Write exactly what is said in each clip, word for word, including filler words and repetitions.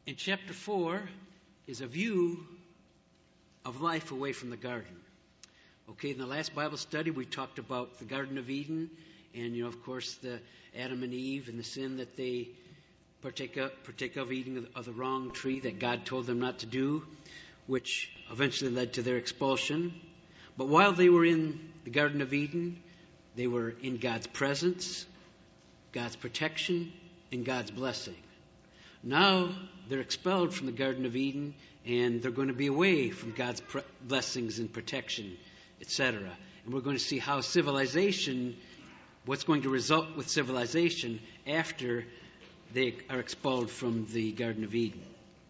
In chapter four is a view of life away from the garden. Okay, in the last Bible study we talked about the Garden of Eden and, you know, of course, the Adam and Eve and the sin that they partake of, partake of eating of, of the wrong tree that God told them not to do, which eventually led to their expulsion. But while they were in the Garden of Eden, they were in God's presence, God's protection, and God's blessing. Now they're expelled from the Garden of Eden, and they're going to be away from God's pre- blessings and protection, et cetera. And we're going to see how civilization, what's going to result with civilization after they are expelled from the Garden of Eden.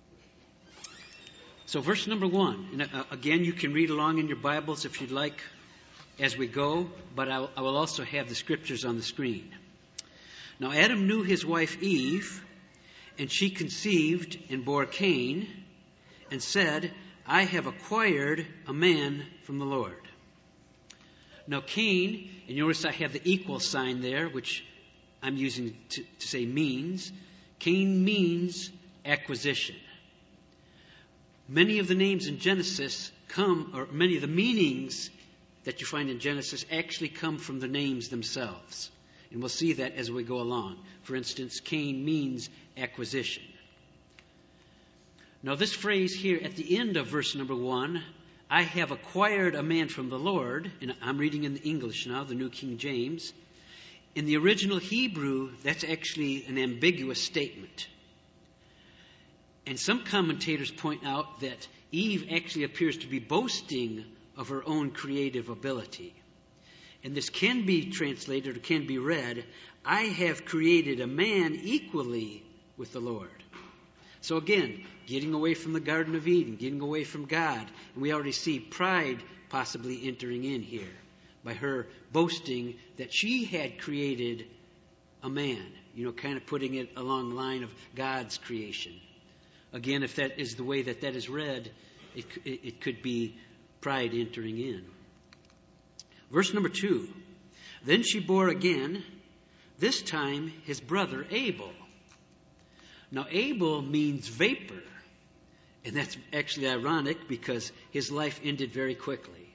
So verse number one, and uh, again, you can read along in your Bibles if you'd like as we go, but I'll, I will also have the scriptures on the screen. Now Adam knew his wife Eve, and she conceived and bore Cain, and said, I have acquired a man from the Lord. Now Cain, and you notice I have the equal sign there, which I'm using to, to say means. Cain means acquisition. Many of the names in Genesis come, or many of the meanings that you find in Genesis actually come from the names themselves. And we'll see that as we go along. For instance, Cain means acquisition. Now this phrase here at the end of verse number one, I have acquired a man from the Lord, and I'm reading in the English now, the New King James. In the original Hebrew, that's actually an ambiguous statement. And some commentators point out that Eve actually appears to be boasting of her own creative ability. And this can be translated or can be read, I have created a man equally with the Lord. So again, getting away from the Garden of Eden, getting away from God. And we already see pride possibly entering in here by her boasting that she had created a man, you know, kind of putting it along the line of God's creation. Again, if that is the way that that is read, it, it, it could be pride entering in. Verse number two, then she bore again, this time his brother Abel. Now Abel means vapor, and that's actually ironic because his life ended very quickly.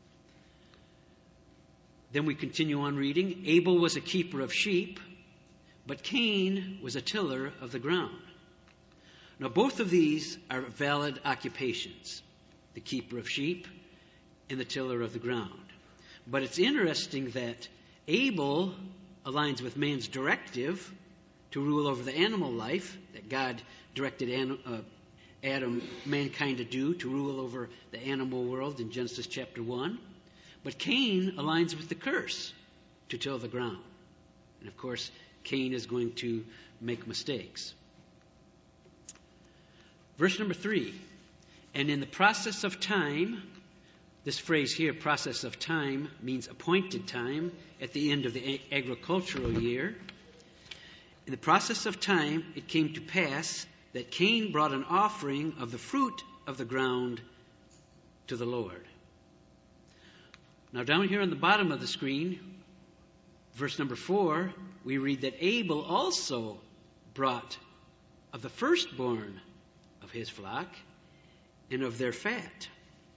Then we continue on reading. Abel was a keeper of sheep, but Cain was a tiller of the ground. Now both of these are valid occupations, the keeper of sheep and the tiller of the ground. But it's interesting that Abel aligns with man's directive to rule over the animal life that God directed Adam, uh, Adam, mankind to do, to rule over the animal world in Genesis chapter one. But Cain aligns with the curse to till the ground. And of course, Cain is going to make mistakes. Verse number three, and in the process of time, this phrase here, process of time, means appointed time at the end of the agricultural year. In the process of time, it came to pass that Cain brought an offering of the fruit of the ground to the Lord. Now down here on the bottom of the screen, verse number four, we read that Abel also brought of the firstborn of his flock and of their fat.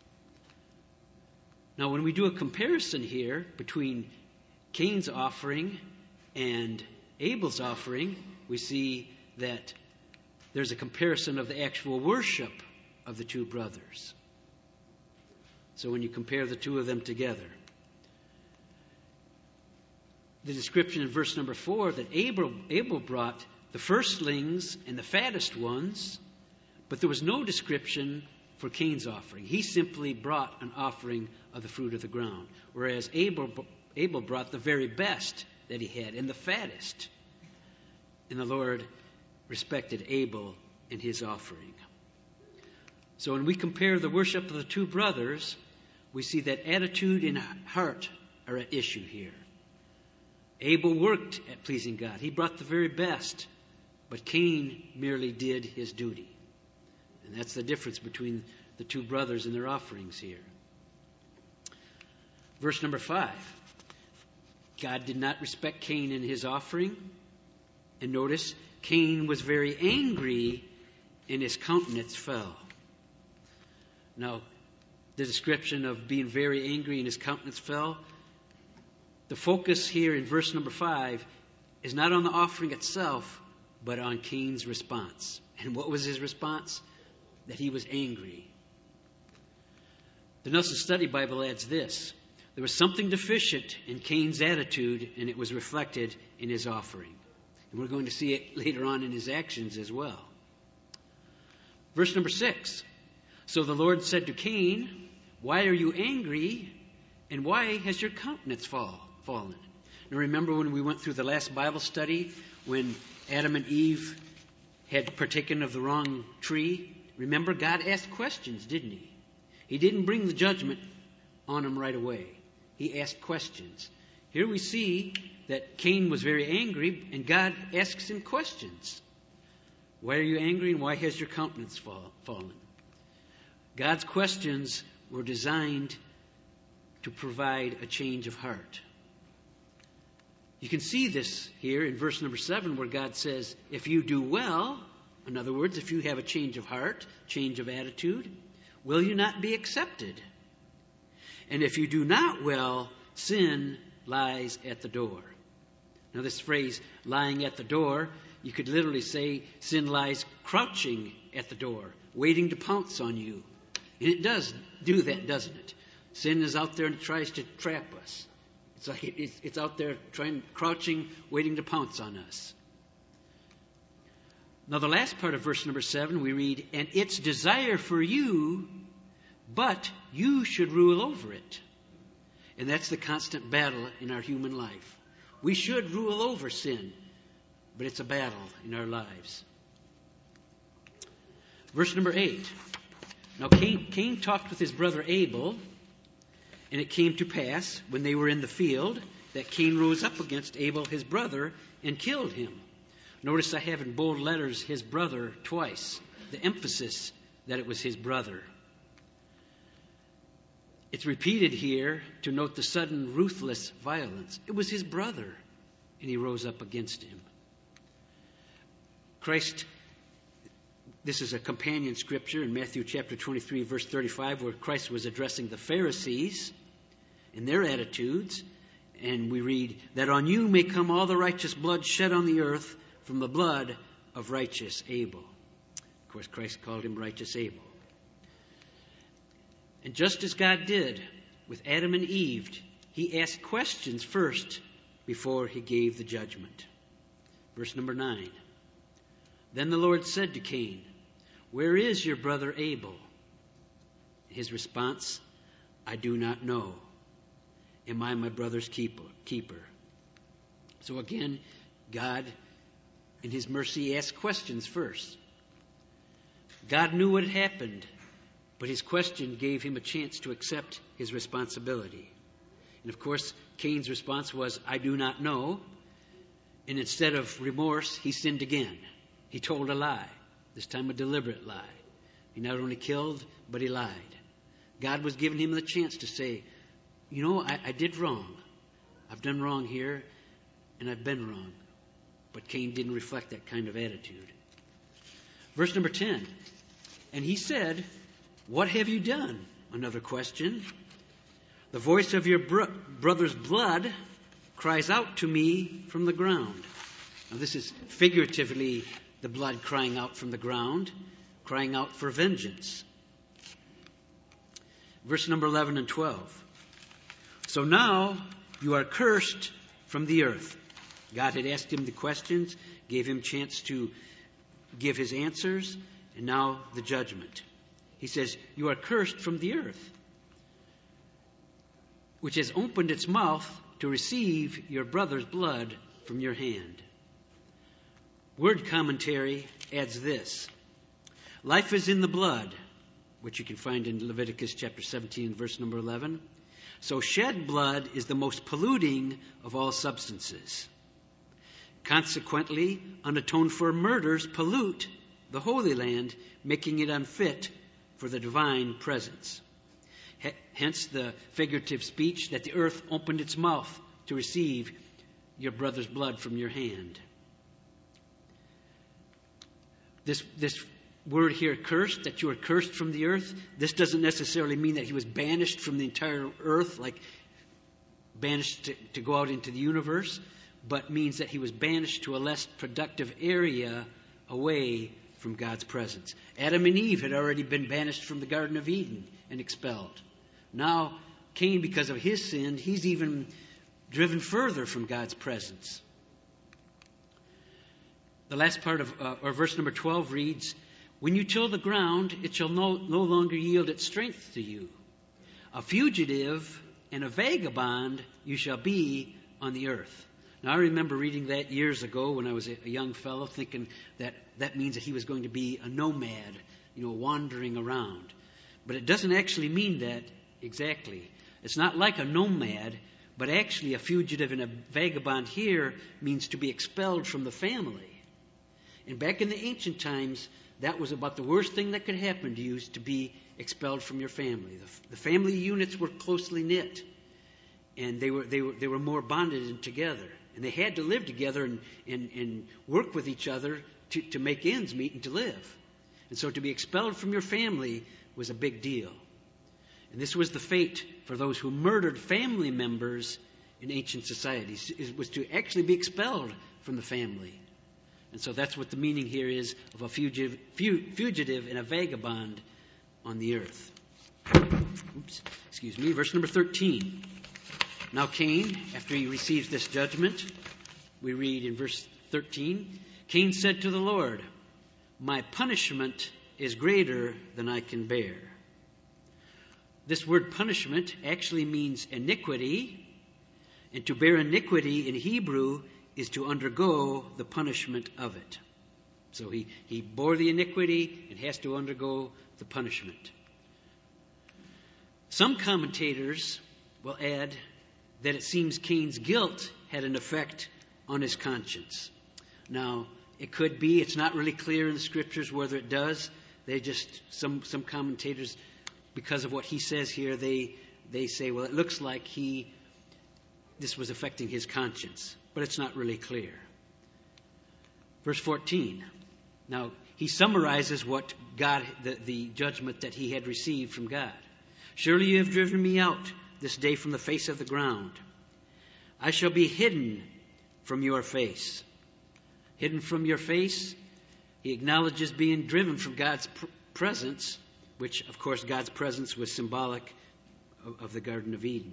Now, when we do a comparison here between Cain's offering and Abel's offering, we see that there's a comparison of the actual worship of the two brothers. So when you compare the two of them together, the description in verse number four that Abel, Abel brought the firstlings and the fattest ones, but there was no description for Cain's offering. He simply brought an offering of the fruit of the ground, whereas Abel, Abel brought the very best that he had and the fattest. And the Lord respected Abel and his offering. So when we compare the worship of the two brothers, we see that attitude and heart are at issue here. Abel worked at pleasing God. He brought the very best, but Cain merely did his duty. And that's the difference between the two brothers and their offerings here. Verse number five. God did not respect Cain in his offering. And notice, Cain was very angry and his countenance fell. Now, the description of being very angry and his countenance fell, the focus here in verse number five is not on the offering itself, but on Cain's response. And what was his response? That he was angry. The Nelson Study Bible adds this: there was something deficient in Cain's attitude, and it was reflected in his offering. And we're going to see it later on in his actions as well. Verse number six. So the Lord said to Cain, "Why are you angry, and why has your countenance fall, fallen?" Now remember when we went through the last Bible study, when Adam and Eve had partaken of the wrong tree? Remember, God asked questions, didn't he? He didn't bring the judgment on them right away. He asked questions. Here we see that Cain was very angry, and God asks him questions. Why are you angry, and why has your countenance fall, fallen? God's questions were designed to provide a change of heart. You can see this here in verse number seven, where God says, if you do well, in other words, if you have a change of heart, change of attitude, will you not be accepted? And if you do not well, sin lies at the door. Now this phrase, lying at the door, you could literally say sin lies crouching at the door, waiting to pounce on you. And it does do that, doesn't it? Sin is out there and it tries to trap us. It's like it, it's, it's out there trying, crouching, waiting to pounce on us. Now the last part of verse number seven, we read, and its desire for you, but you should rule over it. And that's the constant battle in our human life. We should rule over sin, but it's a battle in our lives. Verse number eight. Now Cain, Cain talked with his brother Abel, and it came to pass, when they were in the field, that Cain rose up against Abel his brother and killed him. Notice I have in bold letters his brother twice, the emphasis that it was his brother. It's repeated here to note the sudden ruthless violence. It was his brother, and he rose up against him. Christ, this is a companion scripture in Matthew chapter twenty-three, verse thirty-five, where Christ was addressing the Pharisees and their attitudes. And we read, that on you may come all the righteous blood shed on the earth from the blood of righteous Abel. Of course, Christ called him righteous Abel. And just as God did with Adam and Eve, he asked questions first before he gave the judgment. Verse number nine. Then the Lord said to Cain, where is your brother Abel? His response, I do not know. Am I my brother's keeper? keeper? So again, God, in his mercy, asked questions first. God knew what had happened, but his question gave him a chance to accept his responsibility. And of course, Cain's response was, I do not know. And instead of remorse, he sinned again. He told a lie, this time a deliberate lie. He not only killed, but he lied. God was giving him the chance to say, you know, I, I did wrong. I've done wrong here, and I've been wrong. But Cain didn't reflect that kind of attitude. Verse number ten. And he said, what have you done? Another question. The voice of your bro- brother's blood cries out to me from the ground. Now this is figuratively the blood crying out from the ground, crying out for vengeance. Verse number eleven and twelve. So now you are cursed from the earth. God had asked him the questions, gave him a chance to give his answers, and now the judgment. He says, you are cursed from the earth, which has opened its mouth to receive your brother's blood from your hand. Word commentary adds this. Life is in the blood, which you can find in Leviticus chapter seventeen, verse number eleven. So shed blood is the most polluting of all substances. Consequently, unatoned for murders pollute the Holy Land, making it unfit for the divine presence. H- hence the figurative speech that the earth opened its mouth to receive your brother's blood from your hand. This, this word here, cursed, that you are cursed from the earth, this doesn't necessarily mean that he was banished from the entire earth, like banished to, to go out into the universe, but means that he was banished to a less productive area away from God's presence. Adam and Eve had already been banished from the Garden of Eden and expelled. Now, Cain, because of his sin, he's even driven further from God's presence. The last part of uh, or verse number twelve reads, "When you till the ground, it shall no, no longer yield its strength to you. A fugitive and a vagabond you shall be on the earth." Now, I remember reading that years ago when I was a, a young fellow, thinking that that means that he was going to be a nomad, you know, wandering around. But it doesn't actually mean that exactly. It's not like a nomad, but actually a fugitive and a vagabond here means to be expelled from the family. And back in the ancient times, that was about the worst thing that could happen to you, is to be expelled from your family. The, the family units were closely knit, and they were they were they were more bonded together, and they had to live together and and, and work with each other to, to make ends meet and to live. And so, to be expelled from your family was a big deal. And this was the fate for those who murdered family members in ancient societies. It was to actually be expelled from the family. And so that's what the meaning here is of a fugitive, fugitive and a vagabond on the earth. Oops, excuse me. Verse number thirteen. Now Cain, after he receives this judgment, we read in verse thirteen, Cain said to the Lord, "My punishment is greater than I can bear." This word punishment actually means iniquity, and to bear iniquity in Hebrew is to undergo the punishment of it. So he, he bore the iniquity and has to undergo the punishment. Some commentators will add that it seems Cain's guilt had an effect on his conscience. Now, it could be, it's not really clear in the scriptures whether it does. They just, some, some commentators, because of what he says here, they, they say, well, it looks like he, this was affecting his conscience. But it's not really clear. Verse fourteen. Now, he summarizes what God, the, the judgment that he had received from God. "Surely you have driven me out this day from the face of the ground. I shall be hidden from your face." Hidden from your face, he acknowledges being driven from God's pr- presence, which, of course, God's presence was symbolic of, of the Garden of Eden.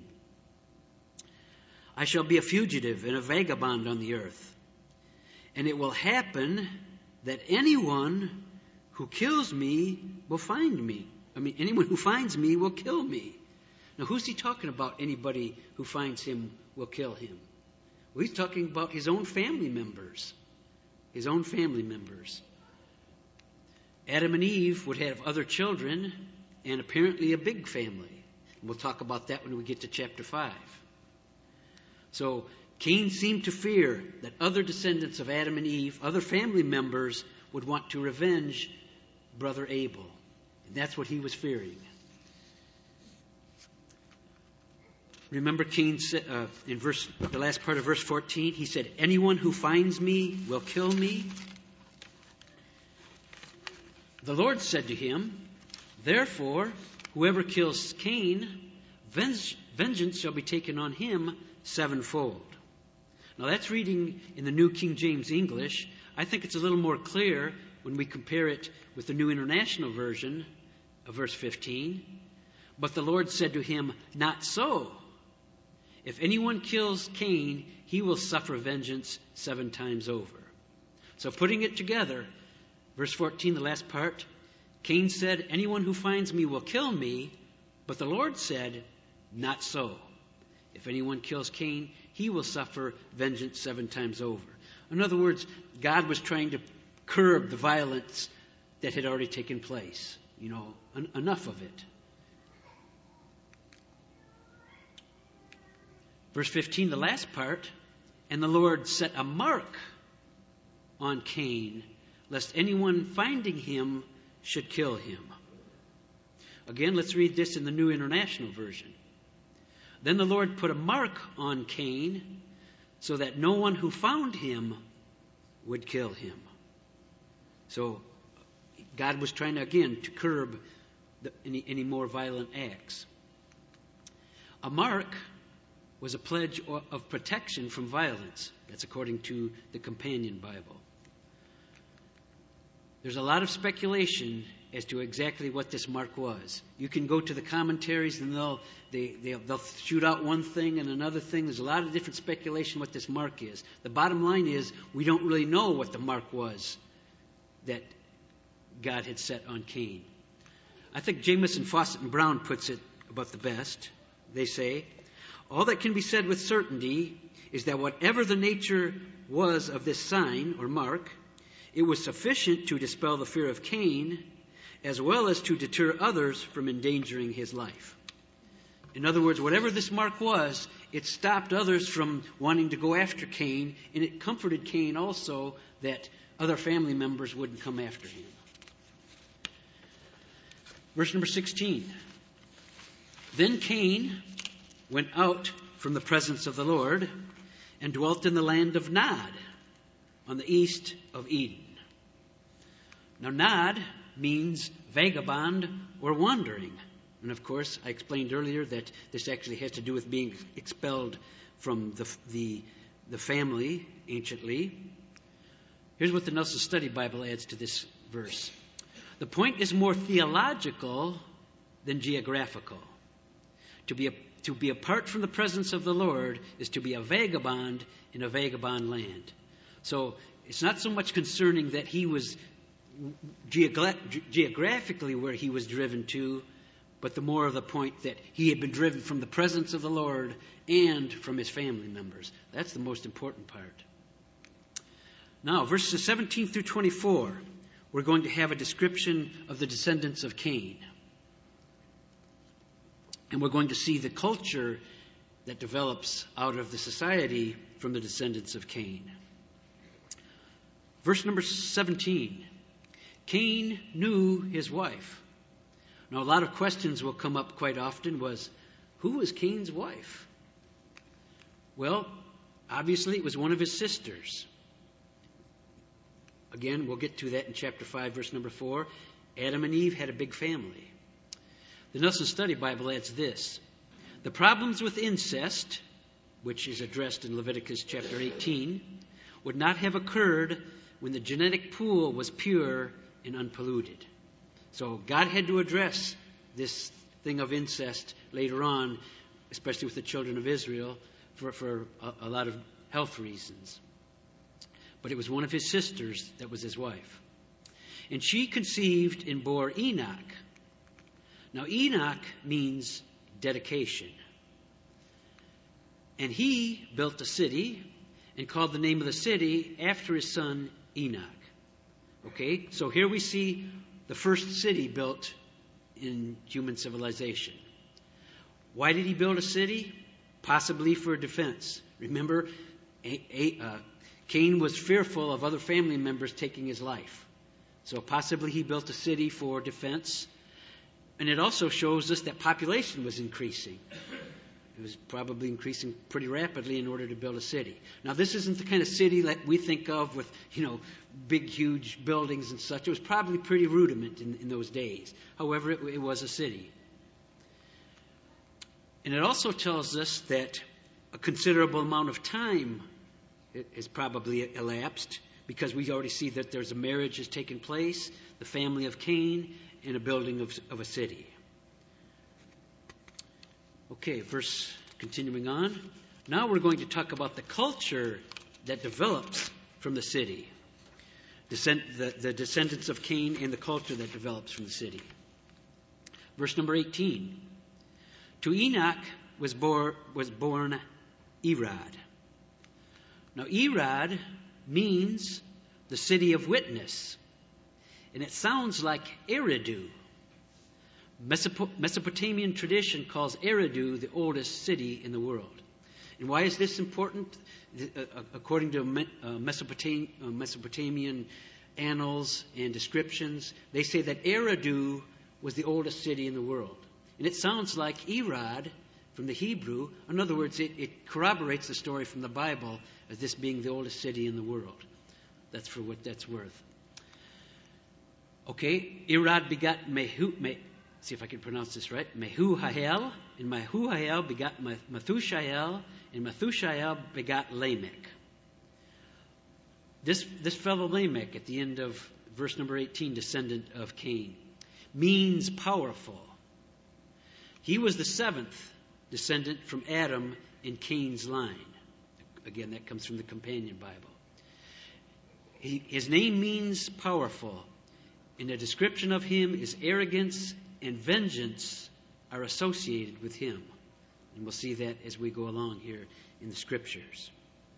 "I shall be a fugitive and a vagabond on the earth. And it will happen that anyone who kills me will find me." I mean, anyone who finds me will kill me. Now, who's he talking about? Anybody who finds him will kill him. Well, he's talking about his own family members. His own family members. Adam and Eve would have other children and apparently a big family. We'll talk about that when we get to chapter five. So Cain seemed to fear that other descendants of Adam and Eve, other family members, would want to revenge brother Abel. And that's what he was fearing. Remember Cain said, uh, in verse, the last part of verse fourteen, he said, "Anyone who finds me will kill me." The Lord said to him, "Therefore, whoever kills Cain, vengeance shall be taken on him sevenfold." Now that's reading in the New King James English. I think it's a little more clear when we compare it with the New International Version of verse fifteen. "But the Lord said to him, not so. If anyone kills Cain, he will suffer vengeance seven times over." So putting it together, verse fourteen, the last part, Cain said, "Anyone who finds me will kill me." But the Lord said, "Not so. If anyone kills Cain, he will suffer vengeance seven times over." In other words, God was trying to curb the violence that had already taken place. You know, en- enough of it. Verse fifteen, the last part, "And the Lord set a mark on Cain, lest anyone finding him should kill him." Again, let's read this in the New International Version. "Then the Lord put a mark on Cain so that no one who found him would kill him." So God was trying to, again, to curb the, any, any more violent acts. A mark was a pledge of protection from violence. That's according to the Companion Bible. There's a lot of speculation as to exactly what this mark was. You can go to the commentaries and they'll they, they'll, they'll shoot out one thing and another thing. There's a lot of different speculation what this mark is. The bottom line is we don't really know what the mark was that God had set on Cain. I think Jamieson, Fawcett, and Brown puts it about the best. They say, all that can be said with certainty is that whatever the nature was of this sign or mark, it was sufficient to dispel the fear of Cain as well as to deter others from endangering his life. In other words, whatever this mark was, it stopped others from wanting to go after Cain, and it comforted Cain also that other family members wouldn't come after him. Verse number sixteen. Then Cain went out from the presence of the Lord and dwelt in the land of Nod on the east of Eden. Now, Nod means vagabond or wandering. And of course, I explained earlier that this actually has to do with being expelled from the, the, the family anciently. Here's what the Nelson Study Bible adds to this verse. The point is more theological than geographical. To be, a, to be apart from the presence of the Lord is to be a vagabond in a vagabond land. So it's not so much concerning that he was geogra- geographically where he was driven to, but the more of the point that he had been driven from the presence of the Lord and from his family members. That's the most important part. Now, verses seventeen through twenty-four, we're going to have a description of the descendants of Cain. And we're going to see the culture that develops out of the society from the descendants of Cain. Verse number seventeen. Cain knew his wife. Now, a lot of questions will come up quite often was, who was Cain's wife? Well, obviously it was one of his sisters. Again, we'll get to that in chapter five, verse number four. Adam and Eve had a big family. The Nelson Study Bible adds this. The problems with incest, which is addressed in Leviticus chapter eighteen, would not have occurred when the genetic pool was pure and unpolluted. So God had to address this thing of incest later on, especially with the children of Israel, for, for a, a lot of health reasons. But it was one of his sisters that was his wife. And she conceived and bore Enoch. Now, Enoch means dedication. And he built a city and called the name of the city after his son Enoch. Okay, so here we see the first city built in human civilization. Why did he build a city? Possibly for defense. Remember, a, a, uh, Cain was fearful of other family members taking his life. So possibly he built a city for defense. And it also shows us that population was increasing. It was probably increasing pretty rapidly in order to build a city. Now, this isn't the kind of city that we think of with, you know, big, huge buildings and such. It was probably pretty rudiment in, in those days. However, it, it was a city. And it also tells us that a considerable amount of time is probably elapsed because we already see that there's a marriage has taken place, the family of Cain, and a building of, of a city. Okay, verse continuing on. Now we're going to talk about the culture that develops from the city. Descend, the, the descendants of Cain and the culture that develops from the city. Verse number eighteen. To Enoch was, bore, was born Irad. Now Irad means the city of witness. And it sounds like Eridu. Mesopotamian tradition calls Eridu the oldest city in the world. And why is this important? According to Mesopotamian annals and descriptions, they say that Eridu was the oldest city in the world. And it sounds like Irad from the Hebrew. In other words, it, it corroborates the story from the Bible as this being the oldest city in the world. That's for what that's worth. Okay, Irad begot Mehu, Me, see if I can pronounce this right, Mehuhael, and Mehuhael begot Methushael, and Methushael begot Lamech. This, this fellow Lamech, at the end of verse number eighteen, descendant of Cain, means powerful. He was the seventh descendant from Adam in Cain's line. Again, that comes from the Companion Bible. He, his name means powerful. And the description of him is arrogance and vengeance are associated with him. And we'll see that as we go along here in the Scriptures.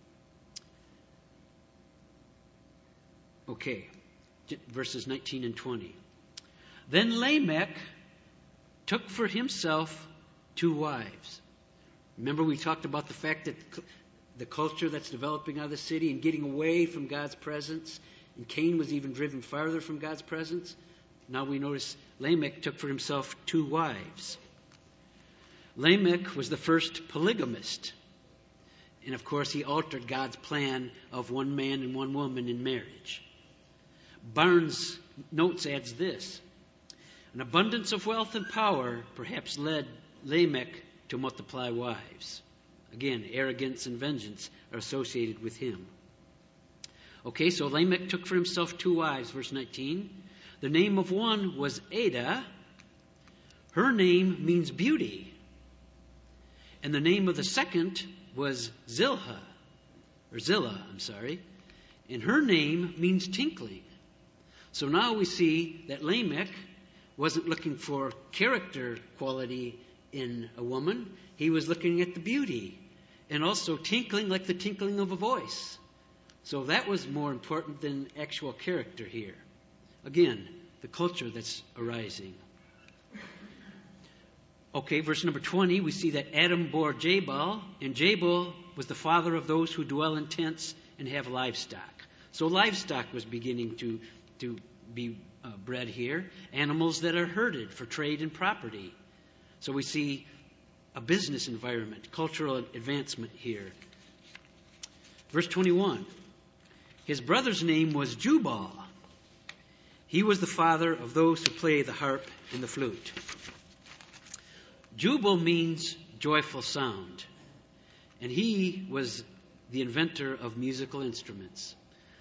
Okay, verses nineteen and twenty. Then Lamech took for himself two wives. Remember we talked about the fact that the culture that's developing out of the city and getting away from God's presence, and Cain was even driven farther from God's presence. Now we notice Lamech took for himself two wives. Lamech was the first polygamist. And of course he altered God's plan of one man and one woman in marriage. Barnes Notes adds this: an abundance of wealth and power perhaps led Lamech to multiply wives. Again, arrogance and vengeance are associated with him. Okay, so Lamech took for himself two wives, verse nineteen. The name of one was Adah. Her name means beauty. And the name of the second was Zilha, or Zillah, I'm sorry. And her name means tinkling. So now we see that Lamech wasn't looking for character quality in a woman. He was looking at the beauty and also tinkling like the tinkling of a voice. So that was more important than actual character here. Again, the culture that's arising. Okay, verse number twenty, we see that Adam bore Jabal, and Jabal was the father of those who dwell in tents and have livestock. So livestock was beginning to, to be uh, bred here. Animals that are herded for trade and property. So we see a business environment, cultural advancement here. Verse twenty-one. His brother's name was Jubal. He was the father of those who play the harp and the flute. Jubal means joyful sound. And he was the inventor of musical instruments.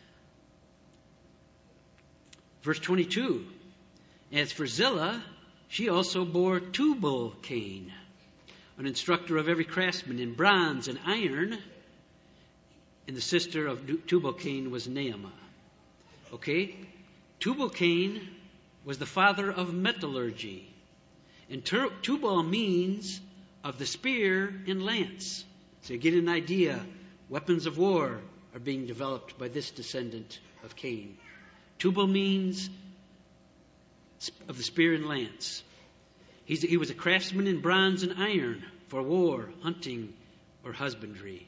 Verse twenty-two. As for Zillah, she also bore Tubal-Cain, an instructor of every craftsman in bronze and iron. And the sister of Tubal-Cain was Naamah. Okay? Tubal-Cain was the father of metallurgy. And tur- Tubal means of the spear and lance. So you get an idea. Weapons of war are being developed by this descendant of Cain. Tubal means of the spear and lance. He's, he was a craftsman in bronze and iron for war, hunting, or husbandry.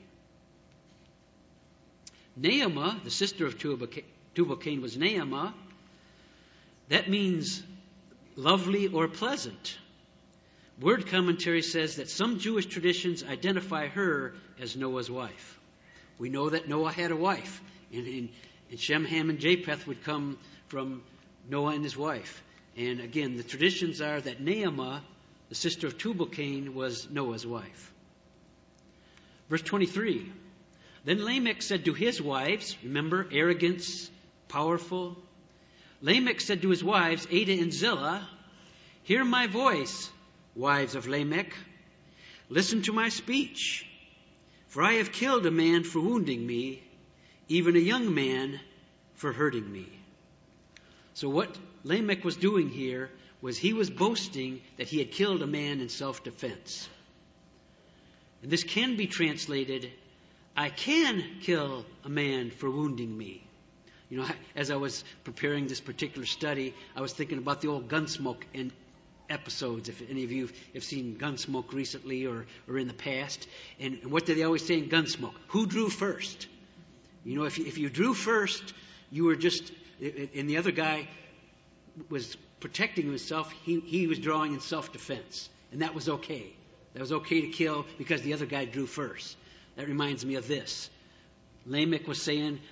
Naamah, the sister of Tubal-Cain, was Naamah. That means lovely or pleasant. Word commentary says that some Jewish traditions identify her as Noah's wife. We know that Noah had a wife, and, and, and Shem, Ham, and Japheth would come from Noah and his wife. And again, the traditions are that Naamah, the sister of Tubal-Cain, was Noah's wife. Verse twenty-three. Then Lamech said to his wives, remember, arrogance, powerful. Lamech said to his wives, Adah and Zillah, hear my voice, wives of Lamech. Listen to my speech. For I have killed a man for wounding me, even a young man for hurting me. So what Lamech was doing here was he was boasting that he had killed a man in self-defense. And this can be translated, I can kill a man for wounding me. You know, as I was preparing this particular study, I was thinking about the old Gunsmoke in episodes, if any of you have seen Gunsmoke recently or, or in the past. And, and what did they always say in Gunsmoke? Who drew first? You know, if you, if you drew first, you were just, and the other guy was protecting himself, he, he was drawing in self-defense. And that was okay. That was okay to kill because the other guy drew first. That reminds me of this. Lamech was saying,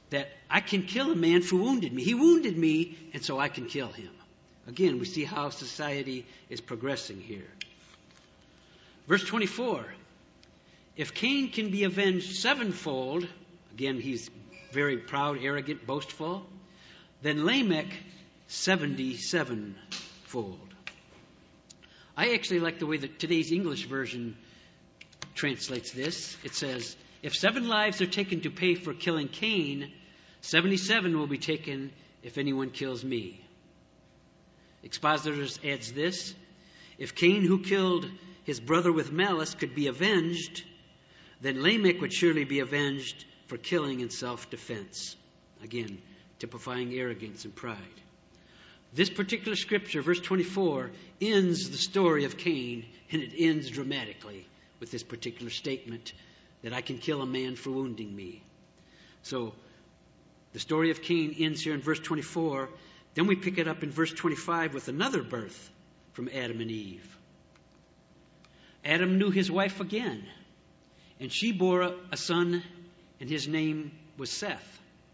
that I can kill a man who wounded me. He wounded me, and so I can kill him. Again, we see how society is progressing here. Verse twenty-four. If Cain can be avenged sevenfold, again, he's very proud, arrogant, boastful, then Lamech seventy-sevenfold. I actually like the way that today's English version translates this. It says, if seven lives are taken to pay for killing Cain, seventy-seven will be taken if anyone kills me. Expositors adds this, if Cain, who killed his brother with malice, could be avenged, then Lamech would surely be avenged for killing in self-defense. Again, typifying arrogance and pride. This particular scripture, verse twenty-four, ends the story of Cain, and it ends dramatically with this particular statement that I can kill a man for wounding me. So, the story of Cain ends here in verse twenty-four. Then we pick it up in verse twenty-five with another birth from Adam and Eve. Adam knew his wife again, and she bore a, a son, and his name was Seth.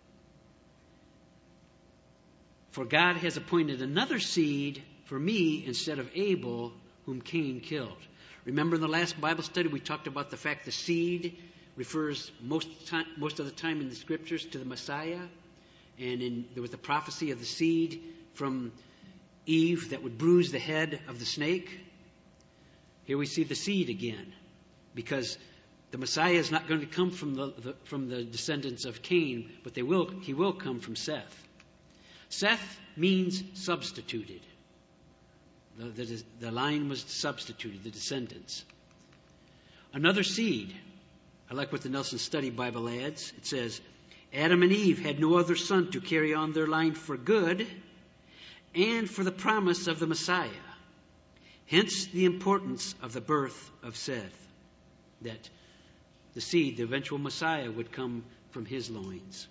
For God has appointed another seed for me instead of Abel, whom Cain killed. Remember in the last Bible study we talked about the fact the seed refers most time, most of the time in the scriptures to the Messiah. And in, there was the prophecy of the seed from Eve that would bruise the head of the snake. Here we see the seed again, because the Messiah is not going to come from the, the from the descendants of Cain, but they will he will come from Seth. Seth means substituted. The, the, the line was substituted, the descendants. Another seed. I like what the Nelson Study Bible adds. It says, Adam and Eve had no other son to carry on their line for good and for the promise of the Messiah. Hence the importance of the birth of Seth, that the seed, the eventual Messiah, would come from his loins.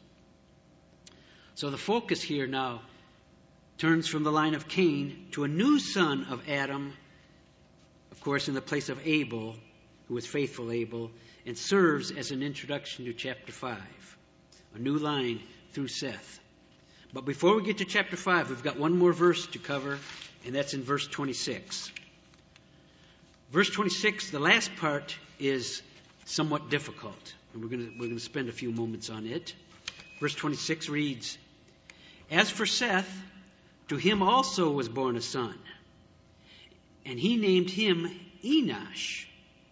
So the focus here now turns from the line of Cain to a new son of Adam, of course in the place of Abel, who was faithful Abel, and serves as an introduction to chapter five. A new line through Seth. But before we get to chapter five, we've got one more verse to cover, and that's in verse twenty-six. Verse twenty-six, the last part, is somewhat difficult, and we're going to, we're going to spend a few moments on it. Verse twenty-six reads, As for Seth, to him also was born a son, and he named him Enosh.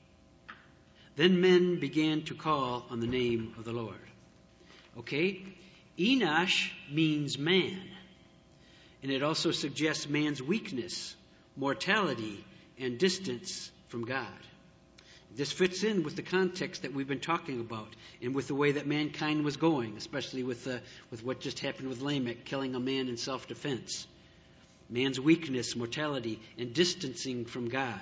Then men began to call on the name of the Lord. Okay, Enosh means man, and it also suggests man's weakness, mortality, and distance from God. This fits in with the context that we've been talking about and with the way that mankind was going, especially with uh, with what just happened with Lamech, killing a man in self-defense. Man's weakness, mortality, and distancing from God.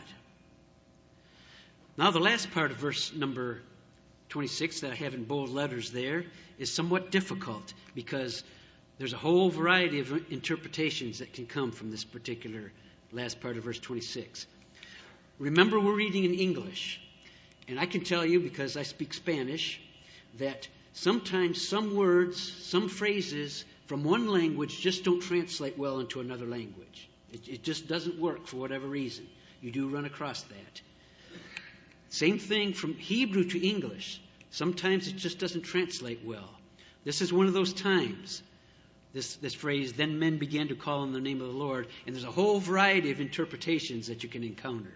Now the last part of verse number twenty-six that I have in bold letters there is somewhat difficult because there's a whole variety of interpretations that can come from this particular last part of verse twenty-six. Remember, we're reading in English. And I can tell you, because I speak Spanish, that sometimes some words, some phrases from one language just don't translate well into another language. It, it just doesn't work for whatever reason. You do run across that. Same thing from Hebrew to English. Sometimes it just doesn't translate well. This is one of those times. This, this phrase, then men began to call on the name of the Lord. And there's a whole variety of interpretations that you can encounter.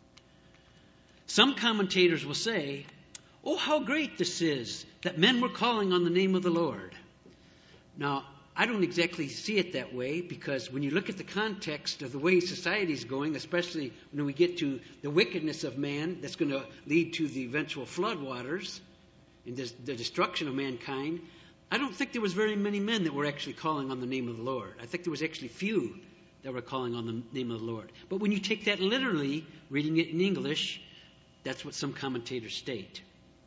Some commentators will say, oh, how great this is that men were calling on the name of the Lord. Now, I don't exactly see it that way, because when you look at the context of the way society is going, especially when we get to the wickedness of man that's going to lead to the eventual floodwaters and the destruction of mankind, I don't think there was very many men that were actually calling on the name of the Lord. I think there was actually few that were calling on the name of the Lord. But when you take that literally, reading it in English, that's what some commentators state.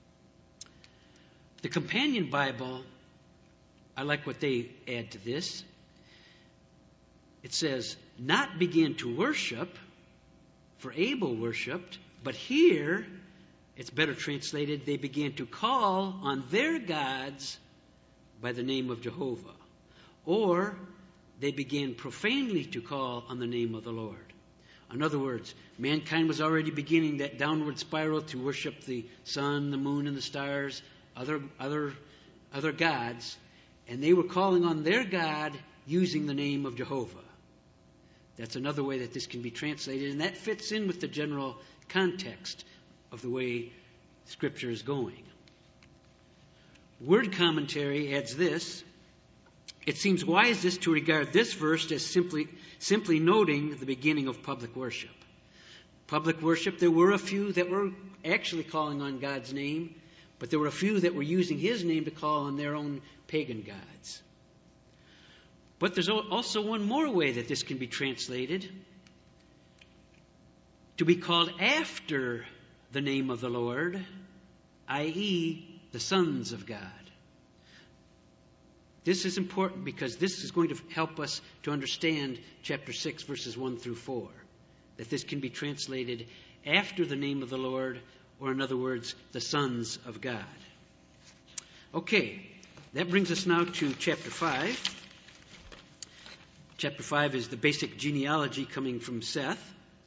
The Companion Bible, I like what they add to this. It says, not begin to worship, for Abel worshipped, but here, it's better translated, they began to call on their gods by the name of Jehovah, or they began profanely to call on the name of the Lord. In other words, mankind was already beginning that downward spiral to worship the sun, the moon, and the stars, other other other gods, and they were calling on their God using the name of Jehovah. That's another way that this can be translated, and that fits in with the general context of the way Scripture is going. Word commentary adds this: it seems wisest to regard this verse as simply simply noting the beginning of public worship. Public worship, there were a few that were actually calling on God's name, but there were a few that were using His name to call on their own pagan gods. But there's also one more way that this can be translated: to be called after the name of the Lord, that is, the sons of God. This is important because this is going to help us to understand chapter six, verses one through four. That this can be translated after the name of the Lord, or in other words, the sons of God. Okay, that brings us now to chapter five. Chapter five is the basic genealogy coming from Seth.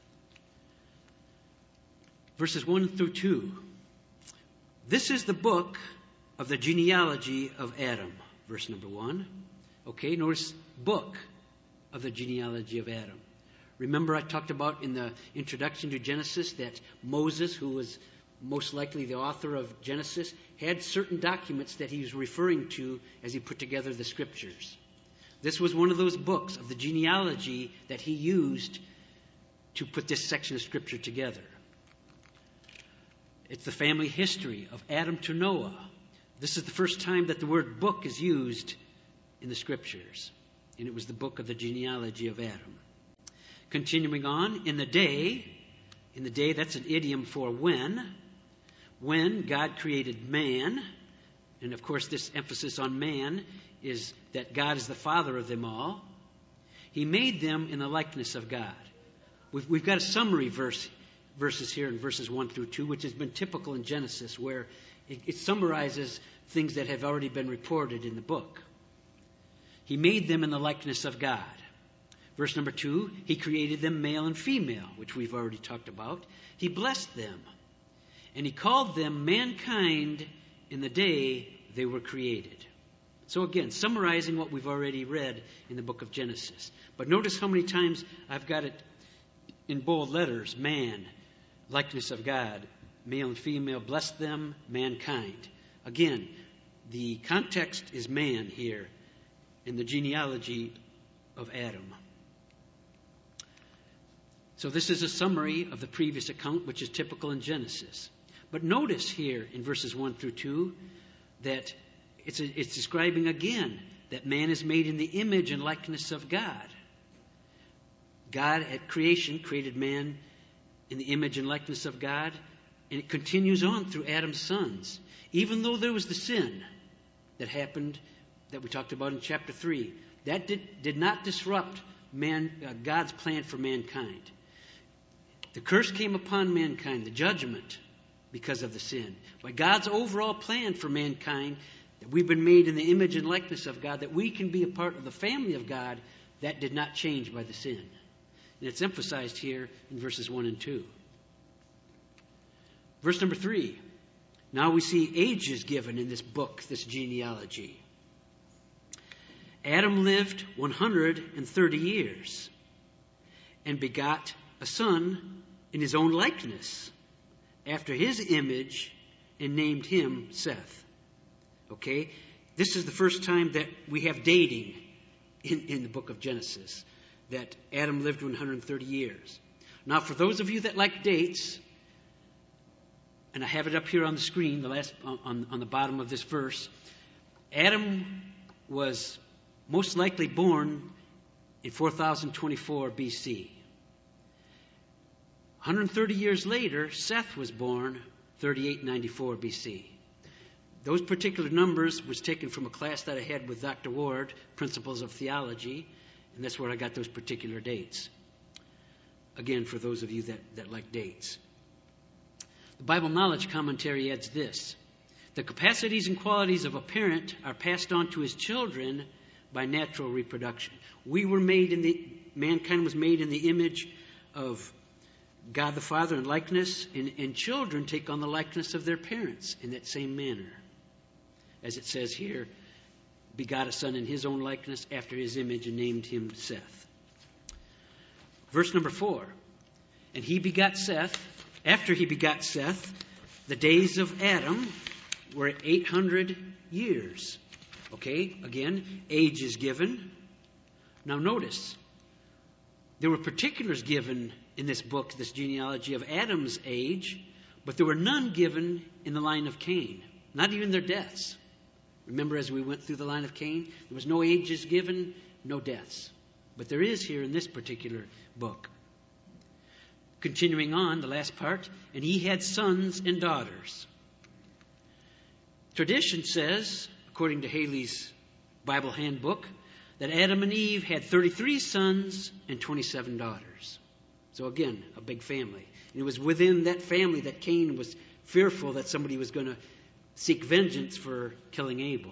Verses one through two. This is the book of the genealogy of Adam. Verse number one. Okay, notice book of the genealogy of Adam. Remember I talked about in the introduction to Genesis that Moses, who was most likely the author of Genesis, had certain documents that he was referring to as he put together the Scriptures. This was one of those books of the genealogy that he used to put this section of Scripture together. It's the family history of Adam to Noah. This is the first time that the word book is used in the Scriptures. And it was the book of the genealogy of Adam. Continuing on, in the day, in the day, that's an idiom for when. When God created man, and of course this emphasis on man is that God is the father of them all. He made them in the likeness of God. We've, we've got a summary verse verses here in verses one through two, which has been typical in Genesis, where it, it summarizes things that have already been reported in the book. He made them in the likeness of God. Verse number two, He created them male and female, which we've already talked about. He blessed them, and He called them mankind in the day they were created. So again, summarizing what we've already read in the book of Genesis. But notice how many times I've got it in bold letters: man, likeness of God, male and female, blessed them, mankind. Again, the context is man here in the genealogy of Adam. So this is a summary of the previous account, which is typical in Genesis. But notice here in verses one through two that it's, a, it's describing again that man is made in the image and likeness of God. God at creation created man in the image and likeness of God, and it continues on through Adam's sons. Even though there was the sin that happened that we talked about in chapter three, that did, did not disrupt man, uh, God's plan for mankind. The curse came upon mankind, the judgment, because of the sin. But God's overall plan for mankind, that we've been made in the image and likeness of God, that we can be a part of the family of God, that did not change by the sin. And it's emphasized here in verses one and two. Verse number three. Now we see ages given in this book, this genealogy. Adam lived one hundred thirty years and begot a son in his own likeness, after his image, and named him Seth. Okay? This is the first time that we have dating in, in the book of Genesis, that Adam lived one hundred thirty years. Now, for those of you that like dates, and I have it up here on the screen, the last on, on the bottom of this verse, Adam was most likely born in four thousand twenty-four B C. one hundred thirty years later, Seth was born thirty-eight ninety-four B C. Those particular numbers was taken from a class that I had with Doctor Ward, Principles of Theology, and that's where I got those particular dates. Again, for those of you that, that like dates. The Bible Knowledge Commentary adds this. The capacities and qualities of a parent are passed on to his children by natural reproduction. We were made in the, mankind was made in the image of God the Father in likeness, and, and children take on the likeness of their parents in that same manner. As it says here, begot a son in his own likeness after his image and named him Seth. Verse number four. And he begot Seth. After he begot Seth, the days of Adam were eight hundred years. Okay, again, age is given. Now notice, there were particulars given in this book, this genealogy of Adam's age, but there were none given in the line of Cain, not even their deaths. Remember, as we went through the line of Cain, there was no ages given, no deaths. But there is here in this particular book. Continuing on, the last part, and he had sons and daughters. Tradition says, according to Haley's Bible handbook, that Adam and Eve had thirty-three sons and twenty-seven daughters. So again, a big family. And it was within that family that Cain was fearful that somebody was going to seek vengeance for killing Abel.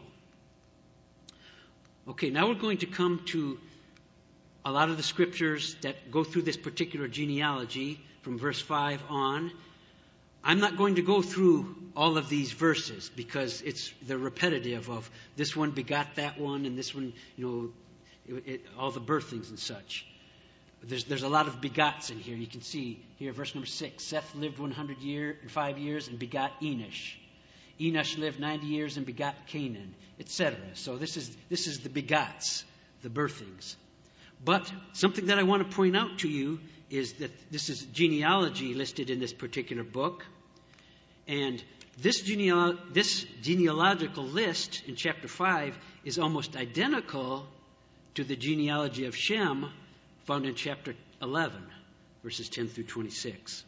Okay, now we're going to come to a lot of the scriptures that go through this particular genealogy from verse five on. I'm not going to go through all of these verses because it's they're repetitive of this one begot that one and this one, you know, it, it, all the birthings and such. There's there's a lot of begots in here. You can see here, verse number six. Seth lived one hundred year and five years and begot Enosh. Enosh lived ninety years and begot Canaan, et cetera. So this is this is the begots, the birthings. But something that I want to point out to you is that this is genealogy listed in this particular book. And this, genealo- this genealogical list in chapter five is almost identical to the genealogy of Shem found in chapter eleven, verses ten through twenty-six.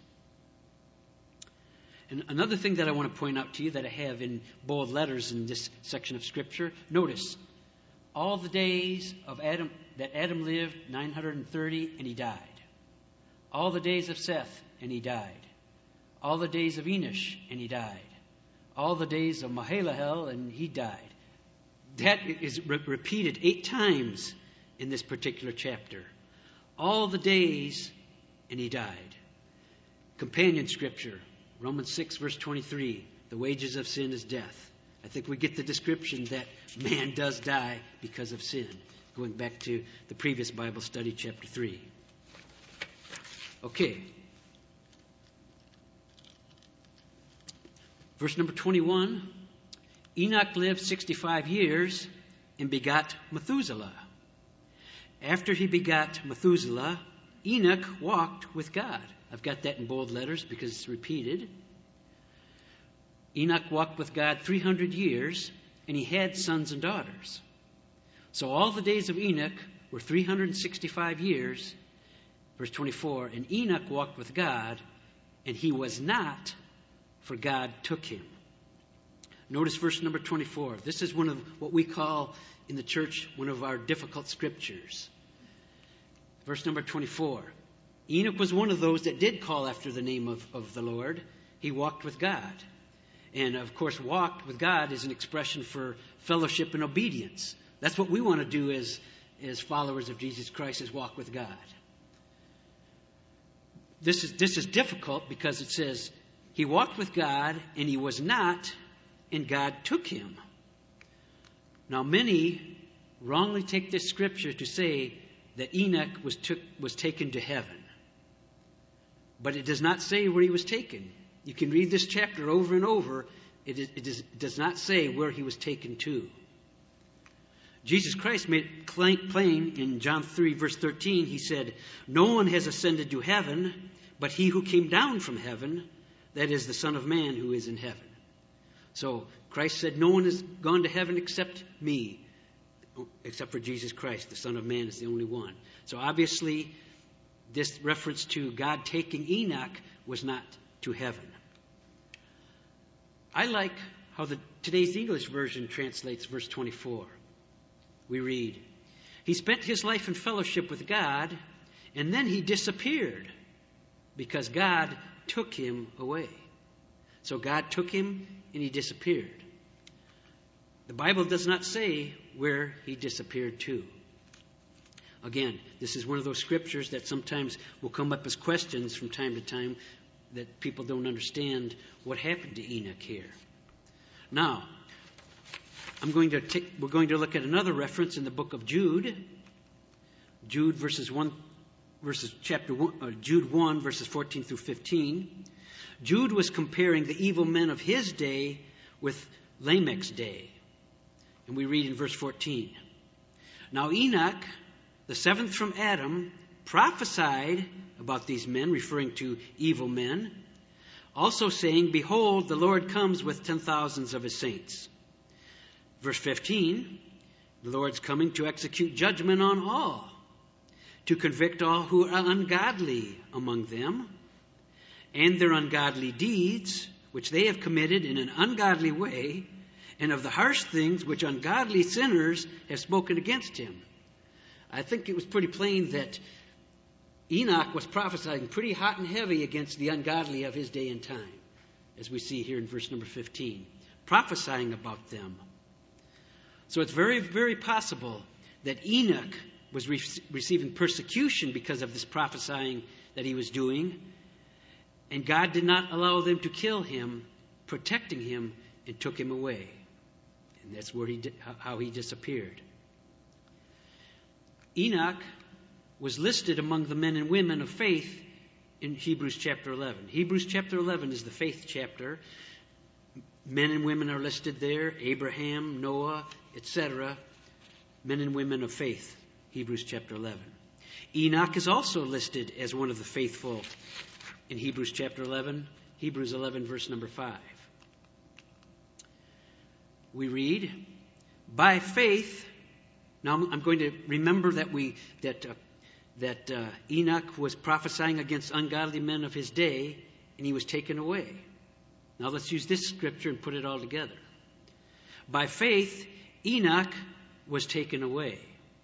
And another thing that I want to point out to you that I have in bold letters in this section of Scripture, notice, all the days of Adam that Adam lived, nine hundred thirty, and he died. All the days of Seth, and he died. All the days of Enosh, and he died. All the days of Mahalalel, and he died. That is re- repeated eight times in this particular chapter. All the days, and he died. Companion scripture, Romans six, verse twenty-three. The wages of sin is death. I think we get the description that man does die because of sin. Going back to the previous Bible study, chapter three. Okay. Verse number twenty-one. Enoch lived sixty-five years and begot Methuselah. After he begot Methuselah, Enoch walked with God. I've got that in bold letters because it's repeated. Enoch walked with God three hundred years, and he had sons and daughters. So all the days of Enoch were three hundred sixty-five years. Verse twenty-four, and Enoch walked with God, and he was not, for God took him. Notice verse number twenty-four. This is one of what we call in the church one of our difficult scriptures. Verse number twenty-four. Enoch was one of those that did call after the name of, of the Lord. He walked with God. And of course, walked with God is an expression for fellowship and obedience. That's what we want to do as, as followers of Jesus Christ, is walk with God. This is, this is difficult because it says, he walked with God, and he was not, and God took him. Now, many wrongly take this scripture to say that Enoch was took was taken to heaven. But it does not say where he was taken. You can read this chapter over and over. It, is, it, is, it does not say where he was taken to. Jesus Christ made it plain in John three, verse thirteen. He said, no one has ascended to heaven, but he who came down from heaven, that is the Son of Man who is in heaven. So Christ said, no one has gone to heaven except me, except for Jesus Christ. The Son of Man is the only one. So obviously, this reference to God taking Enoch was not to heaven. I like how the today's English version translates verse twenty-four. We read, he spent his life in fellowship with God, and then he disappeared because God took him away. So God took him and he disappeared. The Bible does not say where he disappeared to. Again, this is one of those scriptures that sometimes will come up as questions from time to time that people don't understand what happened to Enoch here. Now, I'm going to take, we're going to look at another reference in the book of Jude. Jude verses one, verses chapter one, uh, Jude one, verses fourteen through fifteen. Jude was comparing the evil men of his day with Lamech's day. And we read in verse fourteen. Now Enoch, the seventh from Adam, prophesied about these men, referring to evil men, also saying, Behold, the Lord comes with ten thousands of his saints. Verse fifteen, the Lord's coming to execute judgment on all, to convict all who are ungodly among them, and their ungodly deeds, which they have committed in an ungodly way, and of the harsh things which ungodly sinners have spoken against him. I think it was pretty plain that Enoch was prophesying pretty hot and heavy against the ungodly of his day and time, as we see here in verse number fifteen, prophesying about them. So it's very, very possible that Enoch was re- receiving persecution because of this prophesying that he was doing, and God did not allow them to kill him, protecting him, and took him away. And that's where he di- how he disappeared. Enoch was listed among the men and women of faith in Hebrews chapter eleven. Hebrews chapter eleven is the faith chapter. Men and women are listed there, Abraham, Noah, et cetera. Men and women of faith, Hebrews chapter eleven. Enoch is also listed as one of the faithful in Hebrews chapter eleven, Hebrews eleven, verse number five. We read, by faith, now I'm going to remember that we that uh, that uh, Enoch was prophesying against ungodly men of his day, and he was taken away. Now let's use this scripture and put it all together. By faith, Enoch was taken away.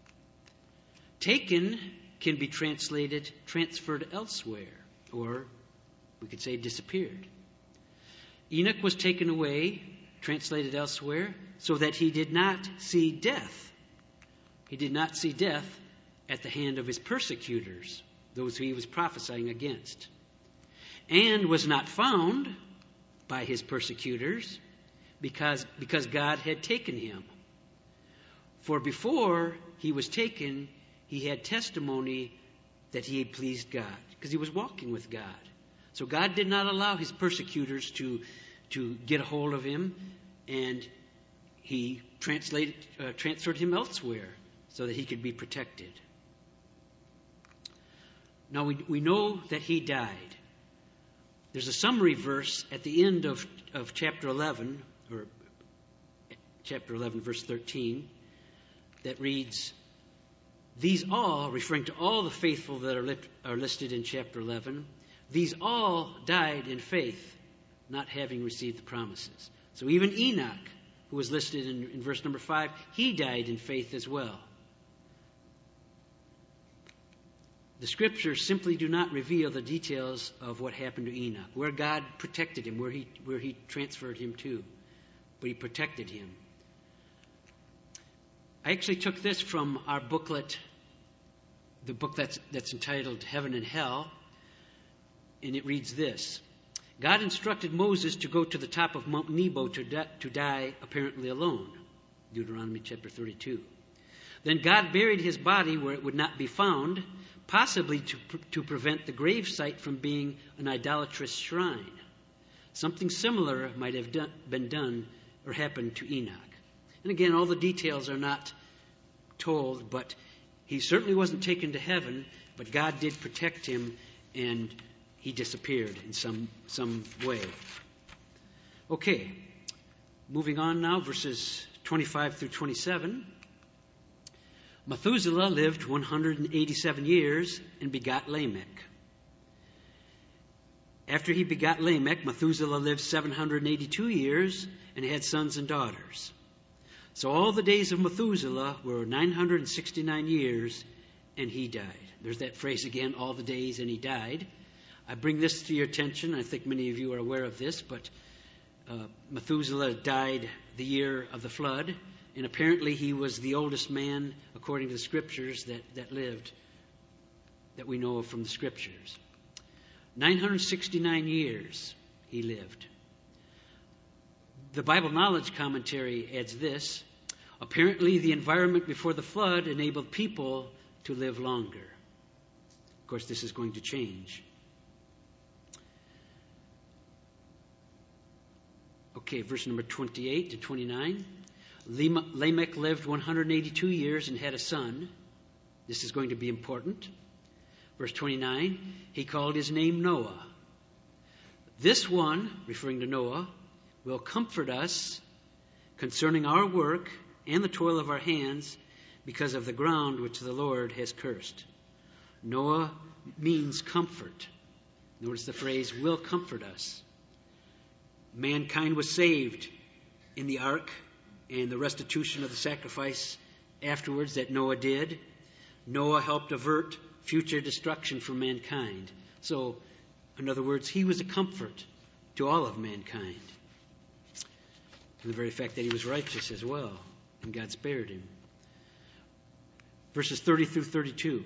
Taken can be translated transferred elsewhere, or we could say disappeared. Enoch was taken away, translated elsewhere, so that he did not see death. He did not see death at the hand of his persecutors, those who he was prophesying against, and was not found by his persecutors because, because God had taken him. For before he was taken, he had testimony that he had pleased God, because he was walking with God. So God did not allow his persecutors to, to get a hold of him, and he translated, uh, transferred him elsewhere so that he could be protected. Now we, we know that he died. There's a summary verse at the end of, of chapter eleven, or chapter eleven, verse thirteen, that reads, these all, referring to all the faithful that are, lit, are listed in chapter eleven, these all died in faith, not having received the promises. So even Enoch, who was listed in, in verse number five, he died in faith as well. The scriptures simply do not reveal the details of what happened to Enoch, where God protected him, where he, where he transferred him to. But he protected him. I actually took this from our booklet, the book that's, that's entitled Heaven and Hell, and it reads this. God instructed Moses to go to the top of Mount Nebo to, di- to die apparently alone. Deuteronomy chapter thirty-two. Then God buried his body where it would not be found, possibly to, pr- to prevent the grave site from being an idolatrous shrine. Something similar might have done, been done or happened to Enoch. And again, all the details are not told, but he certainly wasn't taken to heaven, but God did protect him, and he disappeared in some, some way. Okay, moving on now, verses twenty-five through twenty-seven. Methuselah lived one hundred eighty-seven years and begot Lamech. After he begot Lamech, Methuselah lived seven hundred eighty-two years and had sons and daughters. So all the days of Methuselah were nine hundred sixty-nine years, and he died. There's that phrase again, all the days, and he died. I bring this to your attention. I think many of you are aware of this, but uh, Methuselah died the year of the flood, and apparently he was the oldest man, according to the scriptures, that, that lived, that we know of from the scriptures. nine hundred sixty-nine years he lived. The Bible Knowledge Commentary adds this: apparently the environment before the flood enabled people to live longer. Of course, this is going to change. Okay, verse number twenty-eight to twenty-nine. Lamech lived one hundred eighty-two years and had a son. This is going to be important. Verse twenty-nine, he called his name Noah. This one, referring to Noah, will comfort us concerning our work and the toil of our hands because of the ground which the Lord has cursed. Noah means comfort. Notice the phrase, will comfort us. Mankind was saved in the ark and the restitution of the sacrifice afterwards that Noah did. Noah helped avert future destruction for mankind. So, in other words, he was a comfort to all of mankind. And the very fact that he was righteous as well, and God spared him. Verses thirty through thirty-two.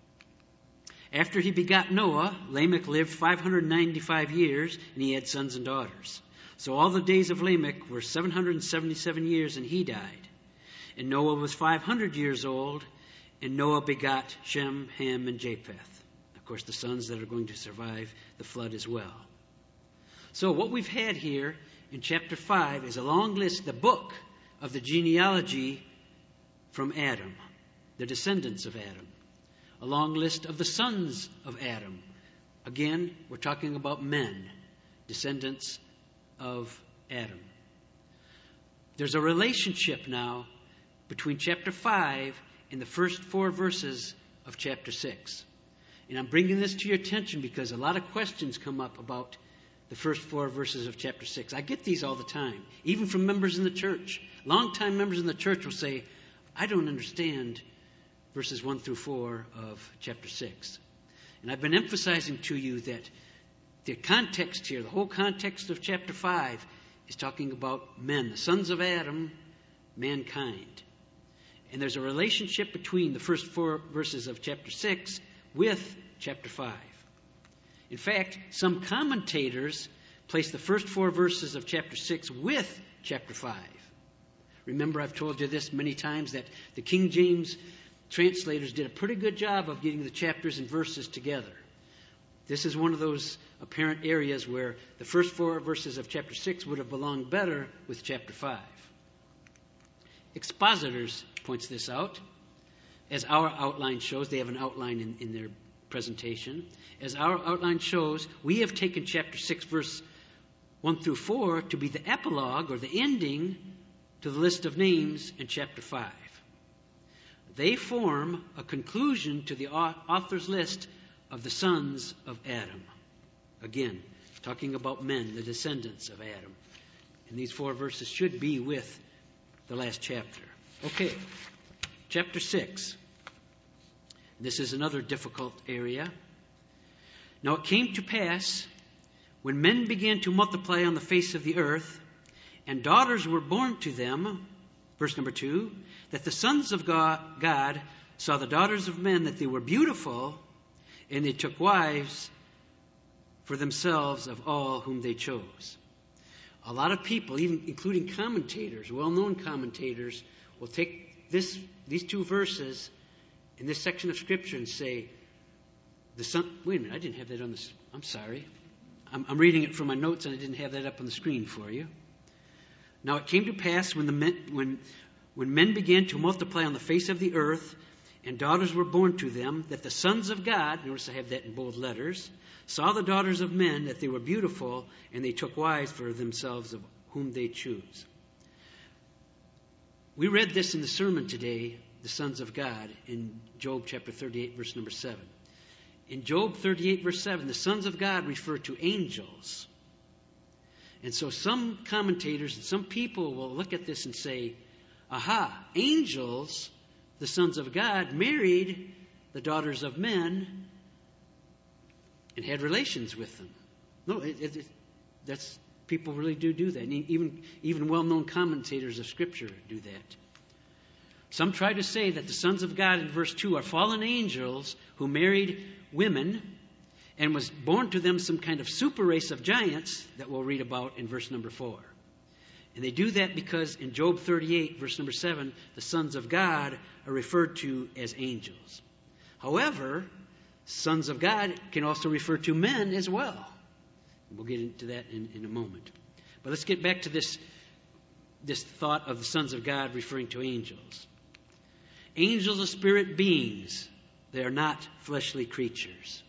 After he begot Noah, Lamech lived five hundred ninety-five years, and he had sons and daughters. So all the days of Lamech were seven hundred seventy-seven years, and he died. And Noah was five hundred years old, and Noah begot Shem, Ham, and Japheth. Of course, the sons that are going to survive the flood as well. So what we've had here in chapter five is a long list, the book of the genealogy from Adam, the descendants of Adam. A long list of the sons of Adam. Again, we're talking about men, descendants of Adam. There's a relationship now between chapter five and the first four verses of chapter six. And I'm bringing this to your attention because a lot of questions come up about the first four verses of chapter six. I get these all the time, even from members in the church. Longtime members in the church will say, I don't understand verses one through four of chapter six. And I've been emphasizing to you that the context here, the whole context of chapter five, is talking about men, the sons of Adam, mankind. And there's a relationship between the first four verses of chapter six with chapter five. In fact, some commentators place the first four verses of chapter six with chapter five. Remember, I've told you this many times, that the King James translators did a pretty good job of getting the chapters and verses together. This is one of those apparent areas where the first four verses of chapter six would have belonged better with chapter five. Expositors points this out. As our outline shows, they have an outline in, in their presentation. As our outline shows, we have taken chapter six, verse one through four to be the epilogue or the ending to the list of names in chapter five. They form a conclusion to the author's list of the sons of Adam. Again, talking about men, the descendants of Adam. And these four verses should be with the last chapter. Okay, chapter six. This is another difficult area. Now it came to pass, when men began to multiply on the face of the earth, and daughters were born to them, verse number two, that the sons of God, God saw the daughters of men, that they were beautiful, and they took wives for themselves of all whom they chose. A lot of people, even including commentators, well-known commentators, will take this, these two verses in this section of Scripture and say, the son, wait a minute, I didn't have that on the, I'm sorry. I'm, I'm reading it from my notes and I didn't have that up on the screen for you. Now it came to pass when the men, when, when men began to multiply on the face of the earth, and daughters were born to them, that the sons of God, notice I have that in bold letters, saw the daughters of men, that they were beautiful, and they took wives for themselves of whom they choose. We read this in the sermon today, the sons of God, in Job chapter thirty-eight, verse number seven. In Job thirty-eight, verse seven, the sons of God refer to angels. And so some commentators and some people will look at this and say, aha, angels, the sons of God, married the daughters of men and had relations with them. No, it, it, it, that's People really do do that. And even, even well-known commentators of Scripture do that. Some try to say that the sons of God in verse two are fallen angels who married women and was born to them some kind of super race of giants that we'll read about in verse number four. And they do that because in Job thirty-eight, verse number seven, the sons of God are referred to as angels. However, sons of God can also refer to men as well. We'll get into that in, in a moment. But let's get back to this, this thought of the sons of God referring to angels. Angels are spirit beings. They are not fleshly creatures.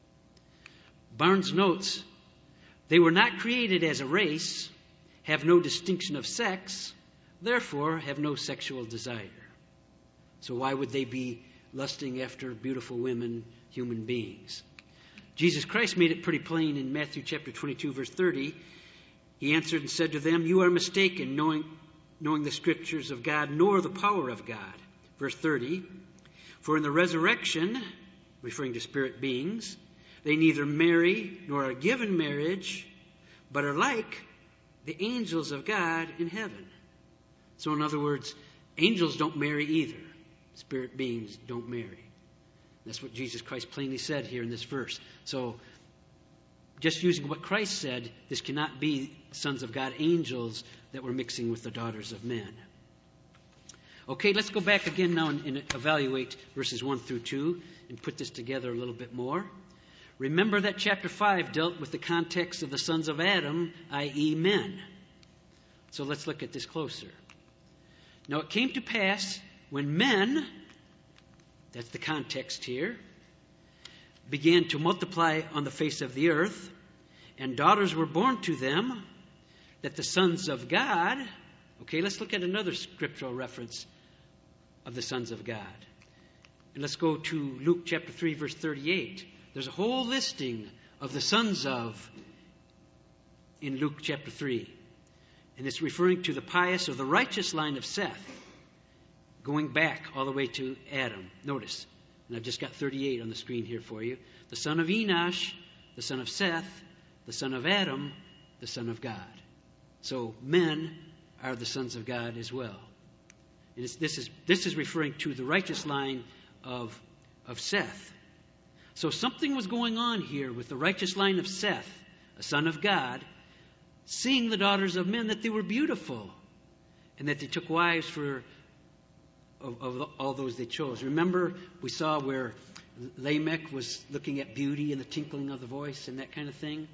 Barnes notes, they were not created as a race, have no distinction of sex, therefore have no sexual desire. So why would they be lusting after beautiful women, human beings? Jesus Christ made it pretty plain in Matthew chapter twenty-two, verse thirty. He answered and said to them, "You are mistaken, knowing, knowing the scriptures of God, nor the power of God." Verse thirty, "For in the resurrection," referring to spirit beings, "they neither marry nor are given marriage, but are like the angels of God in heaven." So in other words, angels don't marry either. Spirit beings don't marry. That's what Jesus Christ plainly said here in this verse. So just using what Christ said, this cannot be sons of God angels that were mixing with the daughters of men. Okay, let's go back again now and, and evaluate verses one through two and put this together a little bit more. Remember that chapter five dealt with the context of the sons of Adam, that is men. So let's look at this closer. Now it came to pass when men, that's the context here, began to multiply on the face of the earth, and daughters were born to them, that the sons of God, okay, let's look at another scriptural reference of the sons of God. And let's go to Luke chapter three, verse thirty-eight. There's a whole listing of the sons of in Luke chapter three. And it's referring to the pious or the righteous line of Seth, going back all the way to Adam. Notice, and I've just got thirty-eight on the screen here for you. The son of Enosh, the son of Seth, the son of Adam, the son of God. So men are the sons of God as well. And it's, this is this is referring to the righteous line of, of Seth. So something was going on here with the righteous line of Seth, a son of God, seeing the daughters of men that they were beautiful and that they took wives for of, of all those they chose. Remember, we saw where Lamech was looking at beauty and the tinkling of the voice and that kind of thing.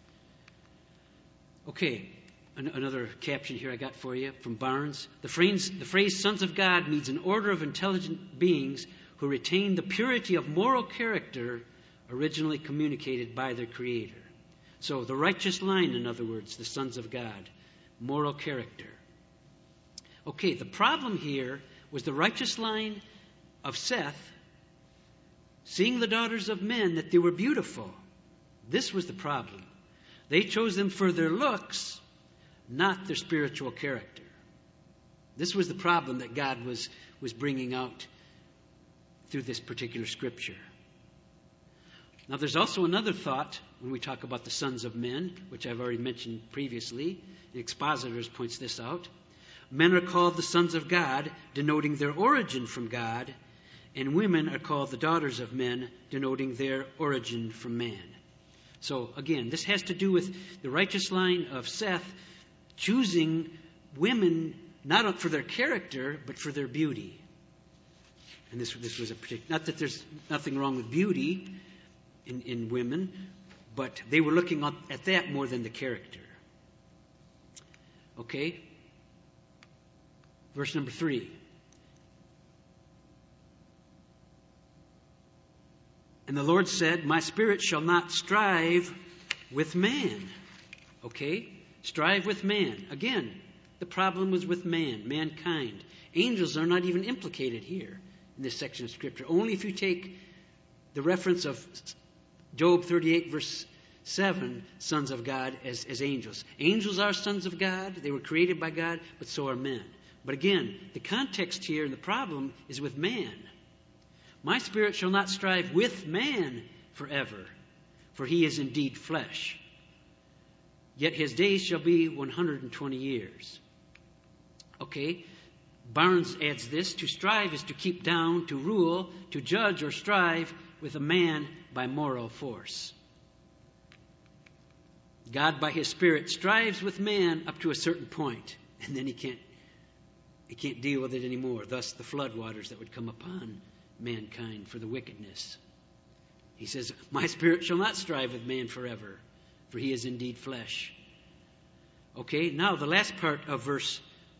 Okay, an, another caption here I got for you from Barnes. The phrase, the phrase sons of God means an order of intelligent beings who retain the purity of moral character originally communicated by their Creator. So the righteous line, in other words, the sons of God, moral character. Okay, the problem here was the righteous line of Seth seeing the daughters of men that they were beautiful. This was the problem. They chose them for their looks, not their spiritual character. This was the problem that God was, was bringing out through this particular scripture. Now there's also another thought when we talk about the sons of men, which I've already mentioned previously. The Expositors points this out. Men are called the sons of God, denoting their origin from God, and women are called the daughters of men, denoting their origin from man. So again, this has to do with the righteous line of Seth choosing women not for their character, but for their beauty. And this, this was a particular, not that there's nothing wrong with beauty in, in women, but they were looking at that more than the character. Okay? Verse number three. And the Lord said, "My spirit shall not strive with man." Okay? Strive with man. Again, the problem was with man, mankind. Angels are not even implicated here in this section of Scripture. Only if you take the reference of Job thirty-eight, verse seven, sons of God as, as angels. Angels are sons of God. They were created by God, but so are men. But again, the context here and the problem is with man. My spirit shall not strive with man forever, for he is indeed flesh. yet his days shall be one hundred twenty years. Okay, Barnes adds this: to strive is to keep down, to rule, to judge or strive with a man by moral force. God, by his Spirit, strives with man up to a certain point, and then he can't he can't deal with it anymore. Thus, the flood waters that would come upon mankind for the wickedness. He says, my Spirit shall not strive with man forever, for he is indeed flesh. Okay, now the last part of verse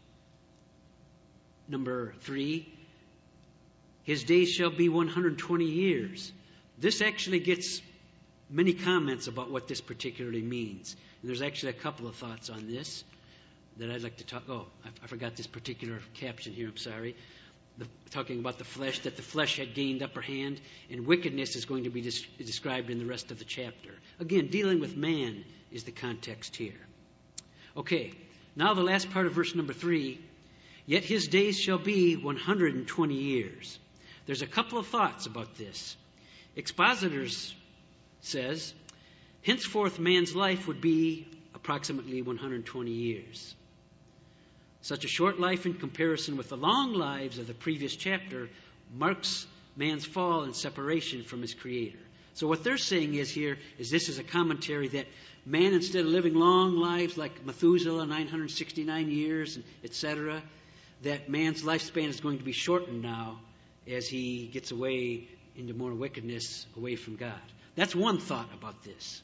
number three, his days shall be one hundred twenty years. This actually gets many comments about what this particularly means. And there's actually a couple of thoughts on this that I'd like to talk. Oh, I, I forgot this particular caption here. I'm sorry. The, talking about the flesh, that the flesh had gained upper hand, and wickedness is going to be des- described in the rest of the chapter. Again, dealing with man is the context here. Okay, now the last part of verse number three. Yet his days shall be one hundred twenty years. There's a couple of thoughts about this. Expositors says, henceforth man's life would be approximately one hundred twenty years. Such a short life in comparison with the long lives of the previous chapter marks man's fall and separation from his Creator. So what they're saying is here is this is a commentary that man, instead of living long lives like Methuselah, nine hundred sixty-nine years, et cetera, that man's lifespan is going to be shortened now as he gets away into more wickedness, away from God. That's one thought about this.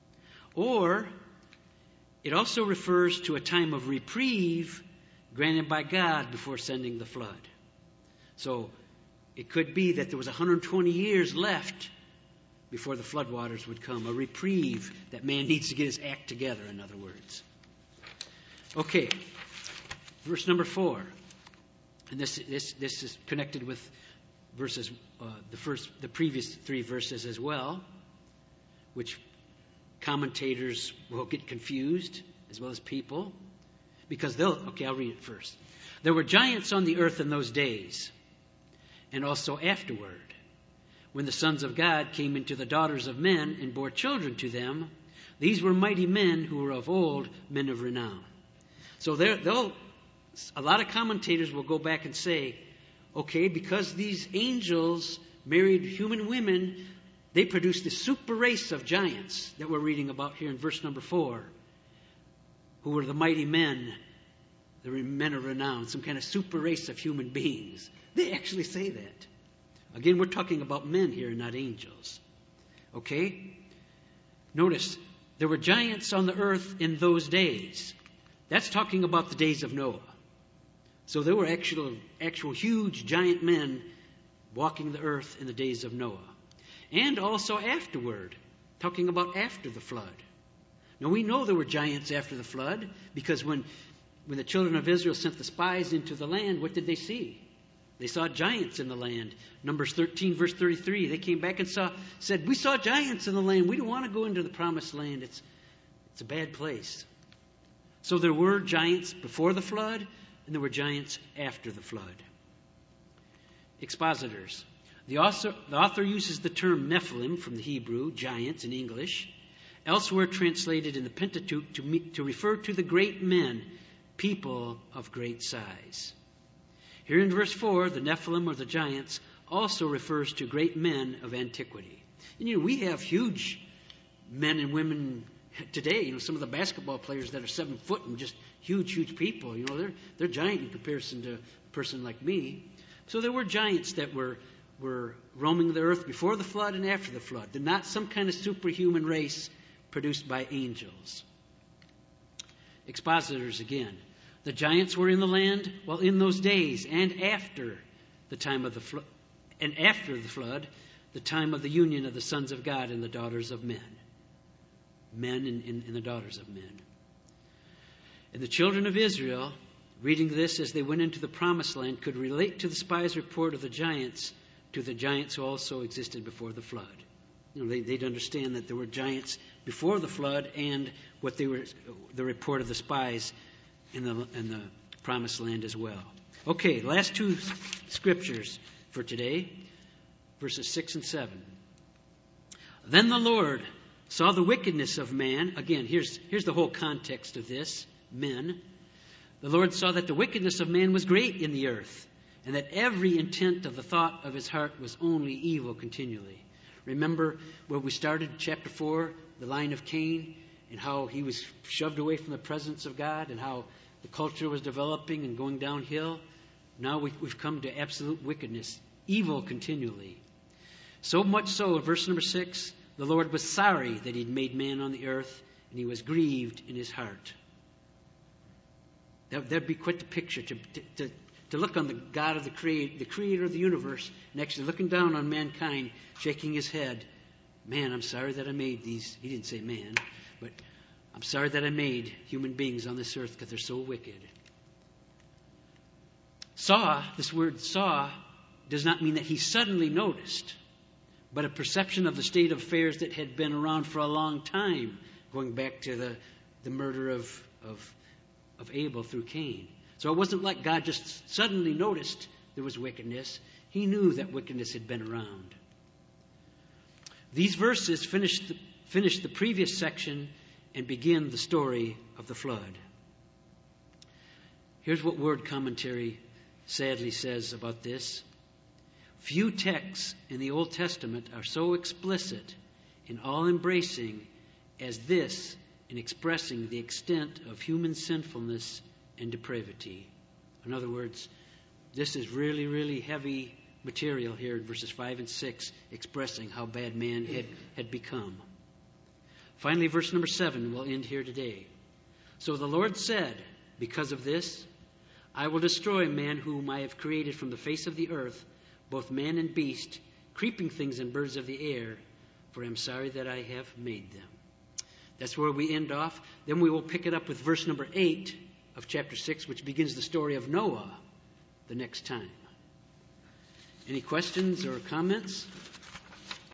Or it also refers to a time of reprieve granted by God before sending the flood. So it could be that there was one hundred twenty years left before the floodwaters would come, a reprieve that man needs to get his act together, in other words. Okay, verse number four. And this this this is connected with verses uh, the first the previous three verses as well, which commentators will get confused, as well as people, because they'll, okay, I'll read it first. There were giants on the earth in those days, and also afterward, when the sons of God came into the daughters of men and bore children to them. These were mighty men who were of old, men of renown. So they'll, a lot of commentators will go back and say, okay, because these angels married human women, they produced this super race of giants that we're reading about here in verse number four, who were the mighty men, the men of renown, some kind of super race of human beings. They actually say that. Again, we're talking about men here, not angels. Okay? Notice, there were giants on the earth in those days. That's talking about the days of Noah. So there were actual, actual huge giant men walking the earth in the days of Noah. And also afterward, talking about after the flood. Now we know there were giants after the flood, because when, when the children of Israel sent the spies into the land, what did they see? They saw giants in the land. Numbers thirteen, verse thirty-three. They came back and saw, said, we saw giants in the land. We don't want to go into the promised land. It's, it's a bad place. So there were giants before the flood, and there were giants after the flood. Expositors. The author, the author uses the term Nephilim from the Hebrew, giants in English, elsewhere translated in the Pentateuch to, me, to refer to the great men, people of great size. Here in verse four, the Nephilim, or the giants, also refers to great men of antiquity. And you know, we have huge men and women today. You know, some of the basketball players that are seven foot and just huge, huge people. You know, they're they're giant in comparison to a person like me. So there were giants that were were roaming the earth before the flood and after the flood. They're not some kind of superhuman race produced by angels. Expositors again. The giants were in the land, well, in those days and after the time of the flood, and after the flood, the time of the union of the sons of God and the daughters of men. Men and, and, and the daughters of men. And the children of Israel, reading this as they went into the promised land, could relate to the spies' report of the giants to the giants who also existed before the flood. You know, they, they'd understand that there were giants before the flood and what they were, the report of the spies in the in the promised land as well. Okay, last two scriptures for today, verses six and seven. Then the Lord saw the wickedness of man. Again, here's, here's the whole context of this. Men. The Lord saw that the wickedness of man was great in the earth, and that every intent of the thought of his heart was only evil continually. Remember where we started, chapter four, the line of Cain, and how he was shoved away from the presence of God, and how the culture was developing and going downhill. Now we've come to absolute wickedness, evil continually. So much so, in verse number six, the Lord was sorry that he'd made man on the earth, and he was grieved in his heart. That, that'd be quite the picture, to, to, to look on the God of the, create, the creator of the universe, and actually looking down on mankind, shaking his head. Man, I'm sorry that I made these. He didn't say man, but I'm sorry that I made human beings on this earth because they're so wicked. Saw, this word saw, does not mean that he suddenly noticed, but a perception of the state of affairs that had been around for a long time, going back to the, the murder of, of, of Abel through Cain. So it wasn't like God just suddenly noticed there was wickedness. He knew that wickedness had been around. These verses finish the, finish the previous section and begin the story of the flood. Here's what Word Commentary sadly says about this. Few texts in the Old Testament are so explicit and all-embracing as this in expressing the extent of human sinfulness and depravity. In other words, this is really, really heavy material here in verses five and six, expressing how bad man had, had become. Finally, verse number seven, we'll end here today. So the Lord said, because of this, I will destroy man whom I have created from the face of the earth, both man and beast, creeping things and birds of the air, for I am sorry that I have made them. That's where we end off. Then we will pick it up with verse number eight of chapter six, which begins the story of Noah the next time. Any questions or comments?